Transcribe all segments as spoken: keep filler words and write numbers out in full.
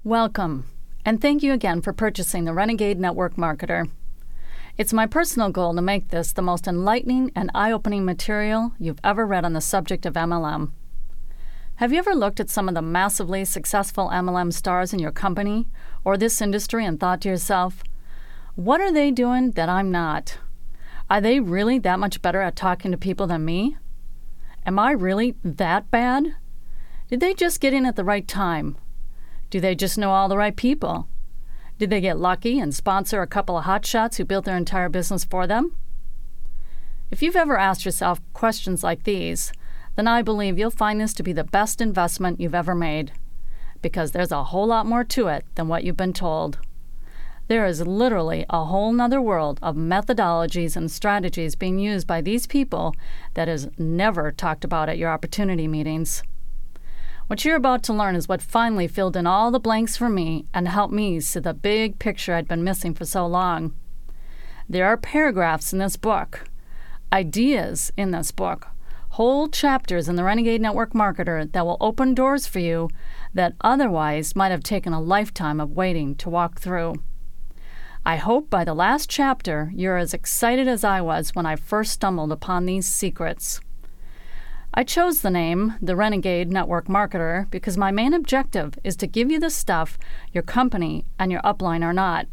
Welcome, and thank you again for purchasing the Renegade Network Marketer. It's my personal goal to make this the most enlightening and eye-opening material you've ever read on the subject of M L M. Have you ever looked at some of the massively successful M L M stars in your company or this industry and thought to yourself, what are they doing that I'm not? Are they really that much better at talking to people than me? Am I really that bad? Did they just get in at the right time? Do they just know all the right people? Did they get lucky and sponsor a couple of hotshots who built their entire business for them? If you've ever asked yourself questions like these, then I believe you'll find this to be the best investment you've ever made, because there's a whole lot more to it than what you've been told. There is literally a whole nother world of methodologies and strategies being used by these people that is never talked about at your opportunity meetings. What you're about to learn is what finally filled in all the blanks for me and helped me see the big picture I'd been missing for so long. There are paragraphs in this book, ideas in this book, whole chapters in the Renegade Network Marketer that will open doors for you that otherwise might have taken a lifetime of waiting to walk through. I hope by the last chapter you're as excited as I was when I first stumbled upon these secrets. I chose the name, the Renegade Network Marketer, because my main objective is to give you the stuff your company and your upline are not.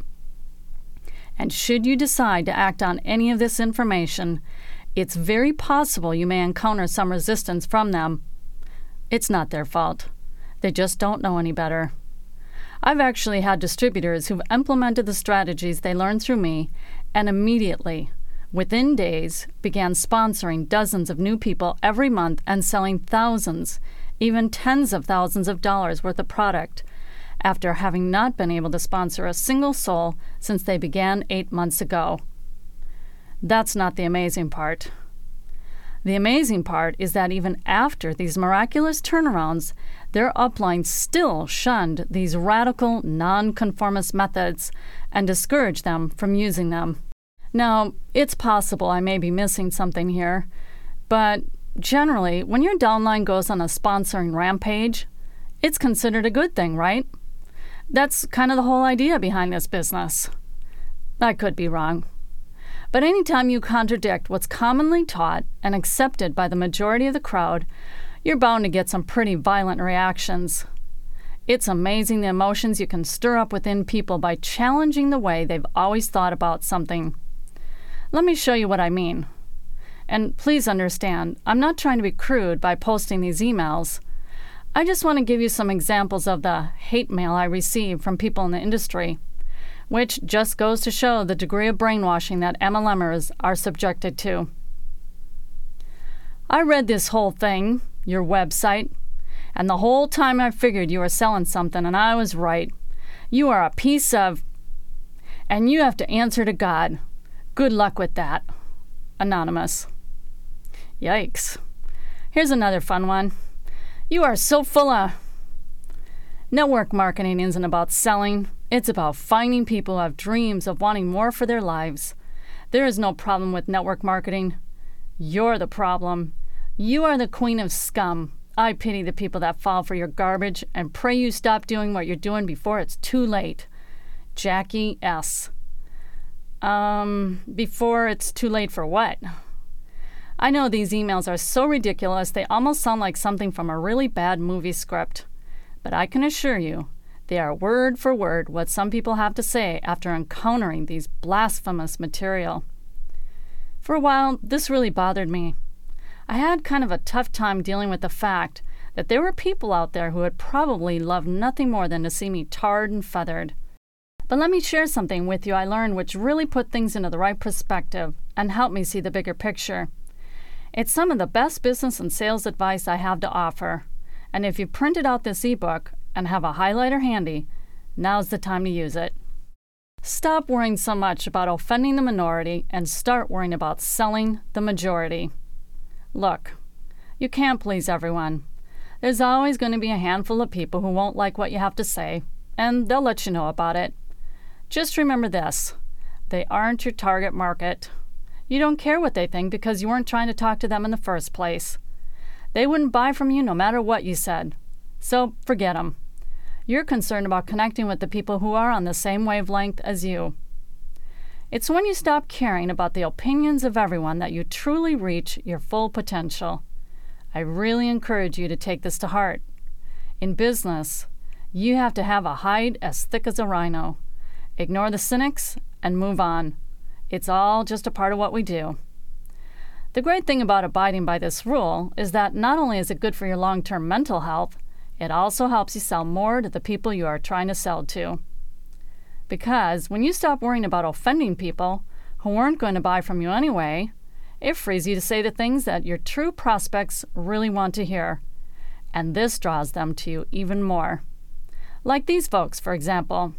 And should you decide to act on any of this information, it's very possible you may encounter some resistance from them. It's not their fault. They just don't know any better. I've actually had distributors who've implemented the strategies they learned through me and immediately, within days, began sponsoring dozens of new people every month and selling thousands, even tens of thousands of dollars worth of product, after having not been able to sponsor a single soul since they began eight months ago. That's not the amazing part. The amazing part is that even after these miraculous turnarounds, their upline still shunned these radical, non-conformist methods and discouraged them from using them. Now, it's possible I may be missing something here, but generally, when your downline goes on a sponsoring rampage, it's considered a good thing, right? That's kind of the whole idea behind this business. I could be wrong. But anytime you contradict what's commonly taught and accepted by the majority of the crowd, you're bound to get some pretty violent reactions. It's amazing the emotions you can stir up within people by challenging the way they've always thought about something. Let me show you what I mean. And please understand, I'm not trying to be crude by posting these emails. I just want to give you some examples of the hate mail I receive from people in the industry, which just goes to show the degree of brainwashing that M L Mers are subjected to. I read this whole thing, your website, and the whole time I figured you were selling something, and I was right. You are a piece of... and you have to answer to God. Good luck with that. Anonymous. Yikes. Here's another fun one. You are so full of... Network marketing isn't about selling. It's about finding people who have dreams of wanting more for their lives. There is no problem with network marketing. You're the problem. You are the queen of scum. I pity the people that fall for your garbage and pray you stop doing what you're doing before it's too late. Jackie S. Um, before it's too late for what? I know these emails are so ridiculous they almost sound like something from a really bad movie script. But I can assure you, they are word for word what some people have to say after encountering these blasphemous material. For a while, this really bothered me. I had kind of a tough time dealing with the fact that there were people out there who would probably love nothing more than to see me tarred and feathered. But let me share something with you I learned which really put things into the right perspective and helped me see the bigger picture. It's some of the best business and sales advice I have to offer. And if you printed out this ebook and have a highlighter handy, now's the time to use it. Stop worrying so much about offending the minority and start worrying about selling the majority. Look, you can't please everyone. There's always going to be a handful of people who won't like what you have to say, and they'll let you know about it. Just remember this. They aren't your target market. You don't care what they think because you weren't trying to talk to them in the first place. They wouldn't buy from you no matter what you said. So forget them. You're concerned about connecting with the people who are on the same wavelength as you. It's when you stop caring about the opinions of everyone that you truly reach your full potential. I really encourage you to take this to heart. In business, you have to have a hide as thick as a rhino. Ignore the cynics and move on. It's all just a part of what we do. The great thing about abiding by this rule is that not only is it good for your long-term mental health, it also helps you sell more to the people you are trying to sell to. Because when you stop worrying about offending people who weren't going to buy from you anyway, it frees you to say the things that your true prospects really want to hear. And this draws them to you even more. Like these folks, for example.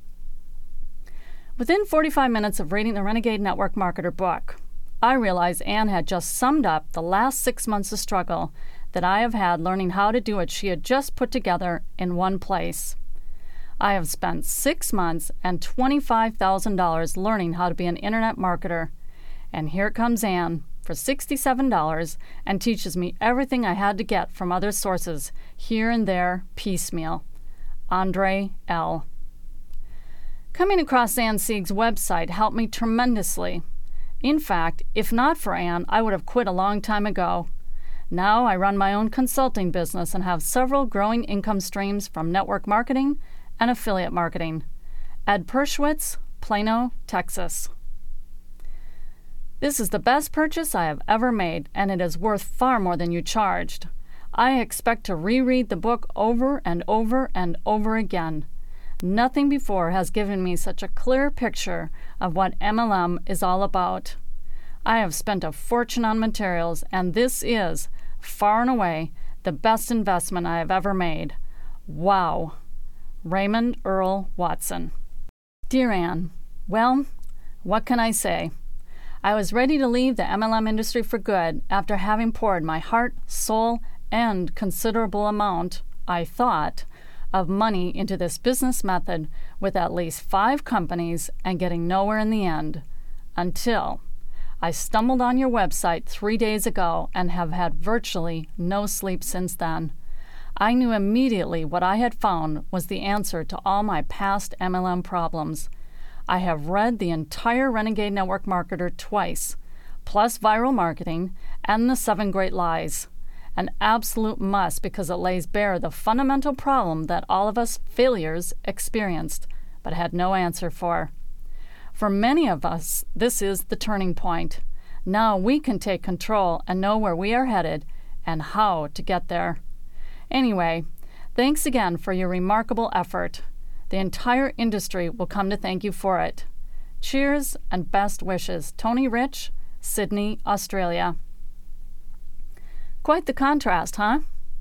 Within forty-five minutes of reading the Renegade Network Marketer book, I realized Ann had just summed up the last six months of struggle that I have had learning how to do what she had just put together in one place. I have spent six months and twenty-five thousand dollars learning how to be an internet marketer. And here comes Ann for sixty-seven dollars and teaches me everything I had to get from other sources, here and there, piecemeal. Andre L. Coming across Ann Sieg's website helped me tremendously. In fact, if not for Ann, I would have quit a long time ago. Now I run my own consulting business and have several growing income streams from network marketing and affiliate marketing. Ed Perschwitz, Plano, Texas. This is the best purchase I have ever made, and it is worth far more than you charged. I expect to reread the book over and over and over again. Nothing before has given me such a clear picture of what M L M is all about. I have spent a fortune on materials, and this is, far and away, the best investment I have ever made. Wow. Raymond Earl Watson. Dear Ann, well, what can I say? I was ready to leave the M L M industry for good after having poured my heart, soul, and considerable amount, I thought, of money into this business method with at least five companies and getting nowhere in the end. Until I stumbled on your website three days ago and have had virtually no sleep since then. I knew immediately what I had found was the answer to all my past M L M problems. I have read the entire Renegade Network Marketer twice, plus Viral Marketing and The Seven Great Lies. An absolute must because it lays bare the fundamental problem that all of us failures experienced, but had no answer for. For many of us, this is the turning point. Now we can take control and know where we are headed and how to get there. Anyway, thanks again for your remarkable effort. The entire industry will come to thank you for it. Cheers and best wishes, Tony Rich, Sydney, Australia. Quite the contrast, huh?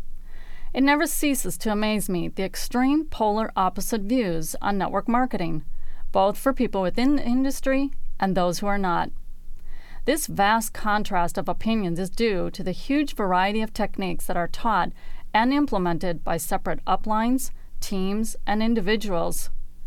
It never ceases to amaze me the extreme polar opposite views on network marketing, both for people within the industry and those who are not. This vast contrast of opinions is due to the huge variety of techniques that are taught and implemented by separate uplines, teams, and individuals.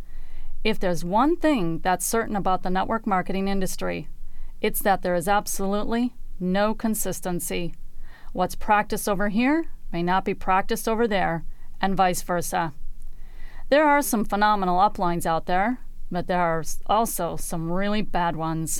If there's one thing that's certain about the network marketing industry, it's that there is absolutely no consistency. What's practiced over here may not be practiced over there, and vice versa. There are some phenomenal uplines out there, but there are also some really bad ones.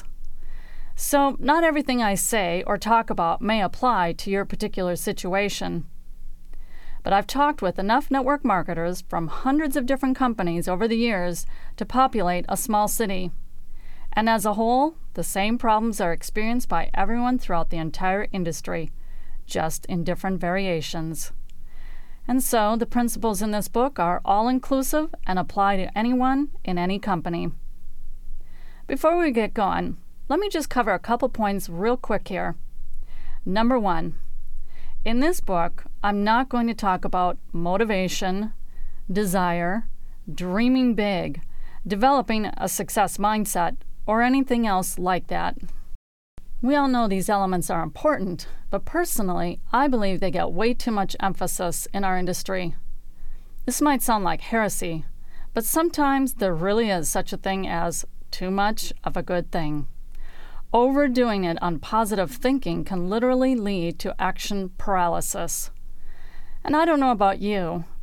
So not everything I say or talk about may apply to your particular situation. But I've talked with enough network marketers from hundreds of different companies over the years to populate a small city. And as a whole, the same problems are experienced by everyone throughout the entire industry, just in different variations. And so the principles in this book are all-inclusive and apply to anyone in any company. Before we get going, let me just cover a couple points real quick here. Number one, in this book, I'm not going to talk about motivation, desire, dreaming big, developing a success mindset, or anything else like that. We all know these elements are important, but personally, I believe they get way too much emphasis in our industry. This might sound like heresy, but sometimes there really is such a thing as too much of a good thing. Overdoing it on positive thinking can literally lead to action paralysis. And I don't know about you,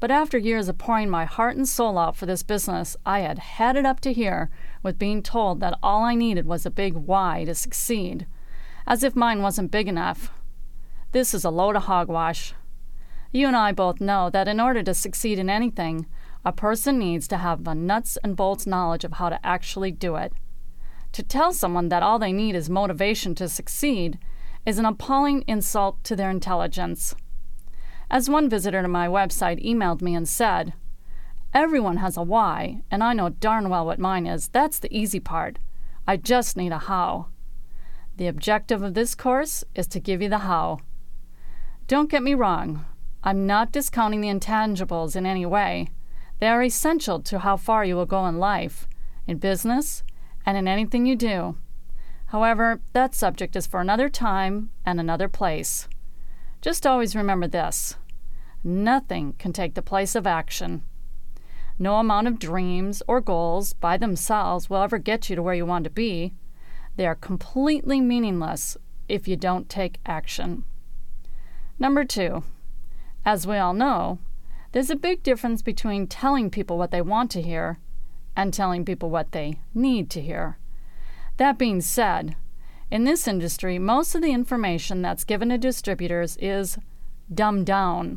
But after years of pouring my heart and soul out for this business, I had had it up to here with being told that all I needed was a big why to succeed, as if mine wasn't big enough. This is a load of hogwash. You and I both know that in order to succeed in anything, a person needs to have the nuts and bolts knowledge of how to actually do it. To tell someone that all they need is motivation to succeed is an appalling insult to their intelligence. As one visitor to my website emailed me and said, "Everyone has a why, and I know darn well what mine is. That's the easy part. I just need a how." The objective of this course is to give you the how. Don't get me wrong. I'm not discounting the intangibles in any way. They are essential to how far you will go in life, in business, and in anything you do. However, that subject is for another time and another place. Just always remember this: nothing can take the place of action. No amount of dreams or goals by themselves will ever get you to where you want to be. They are completely meaningless if you don't take action. Number two, as we all know, there's a big difference between telling people what they want to hear and telling people what they need to hear. That being said, in this industry, most of the information that's given to distributors is dumbed down.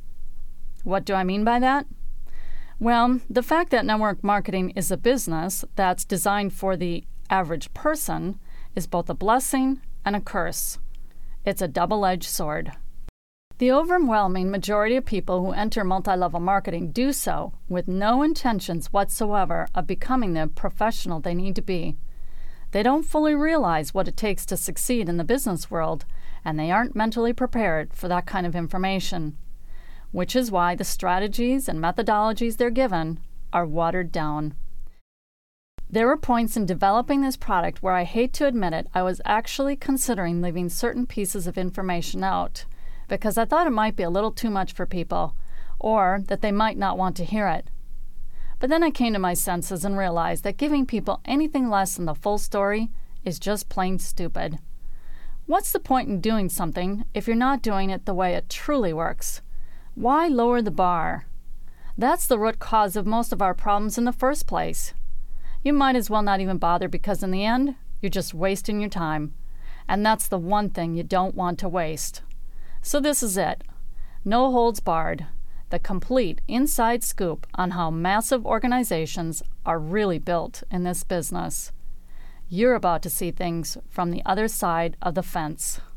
What do I mean by that? Well, the fact that network marketing is a business that's designed for the average person is both a blessing and a curse. It's a double-edged sword. The overwhelming majority of people who enter multi-level marketing do so with no intentions whatsoever of becoming the professional they need to be. They don't fully realize what it takes to succeed in the business world, and they aren't mentally prepared for that kind of information, which is why the strategies and methodologies they're given are watered down. There were points in developing this product where I hate to admit it, I was actually considering leaving certain pieces of information out, because I thought it might be a little too much for people, or that they might not want to hear it. But then I came to my senses and realized that giving people anything less than the full story is just plain stupid. What's the point in doing something if you're not doing it the way it truly works? Why lower the bar? That's the root cause of most of our problems in the first place. You might as well not even bother, because in the end, you're just wasting your time. And that's the one thing you don't want to waste. So this is it. No holds barred. The complete inside scoop on how massive organizations are really built in this business. You're about to see things from the other side of the fence.